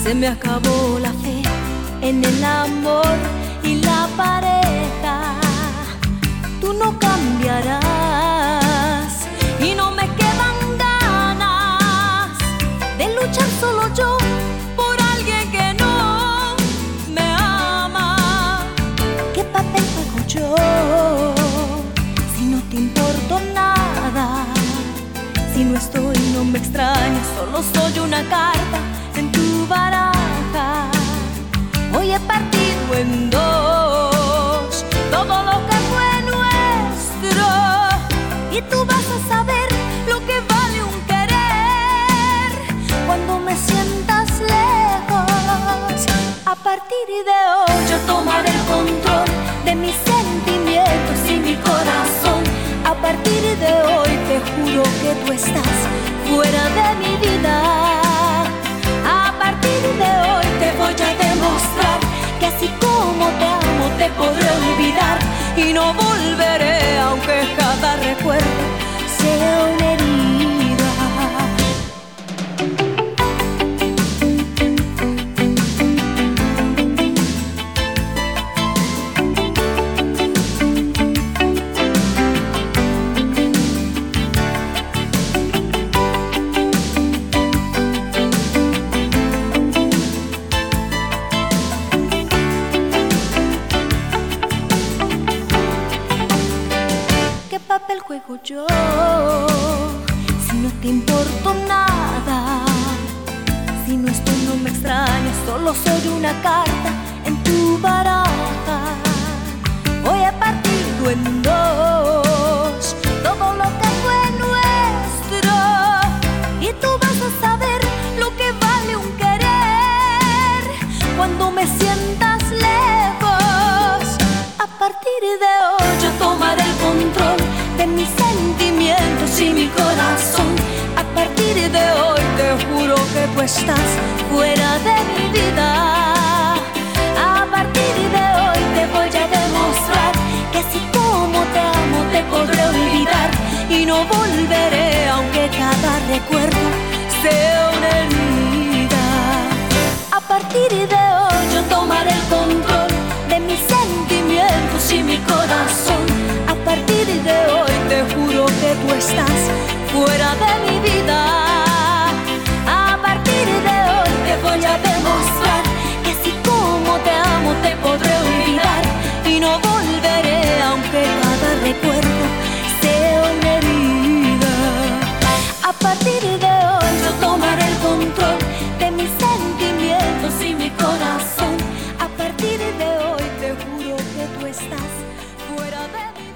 Se me acabó la fe en el amor y la pareja. Tú no cambiarás y no me quedan ganas de luchar solo yo por alguien que no me ama. ¿Qué papel juego yo si no te importo nada? Si no estoy, no me extrañas, solo soy una carta en tu baraja. Hoy he partido en dos todo lo que fue nuestro, y tú vas a saber lo que vale un querer cuando me sientas lejos. A partir de hoy yo tomaré el control de mis sentimientos y mi corazón. A partir de hoy te juro que tú estás fuera de mi vida. A partir de hoy te voy a demostrar que así como te amo te podré olvidar y no volveré aunque cada recuerdo sea una herida. ¿Qué papel juego yo si no te importo nada? Si no estoy, no me extrañas, solo soy una carta en tu baraja. Hoy he partido en dos todo lo que fue nuestro, y tú vas a saber lo que vale un querer cuando me sientas lejos. A partir de hoy yo tomaré el control de mis sentimientos y mi corazón. A partir de hoy te juro que tú estás fuera de mi vida. A partir de hoy te voy a demostrar que así como te amo te podré olvidar y no volveré aunque cada recuerdo sea una herida. A partir de hoy yo tomaré el control de mis sentimientos y mi corazón. A partir de hoy te juro que tú estás fuera de mi vida. A partir de hoy te voy a demostrar que así como te amo te podré olvidar y no volveré aunque cada recuerdo sea una herida. A partir de hoy yo tomaré el control de mis sentimientos y mi corazón. A partir de hoy te juro que tú estás fuera de mí.